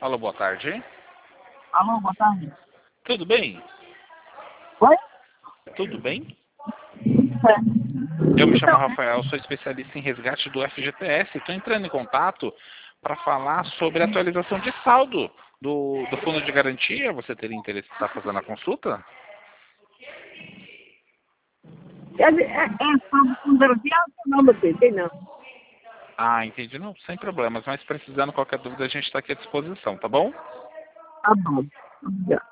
Alô, boa tarde. Alô, boa tarde. Tudo bem? Oi? Tudo bem? Eu me chamo Então, Rafael, sou especialista em resgate do FGTS. Estou entrando em contato para falar sobre a atualização de saldo do fundo de garantia. Você teria interesse em estar fazendo a consulta? sobre fundo garantia, não, meu filho, tem não. Ah, entendi. Não, sem problemas. Mas precisando qualquer dúvida, a gente está aqui à disposição, tá bom? Tá bom. Obrigado.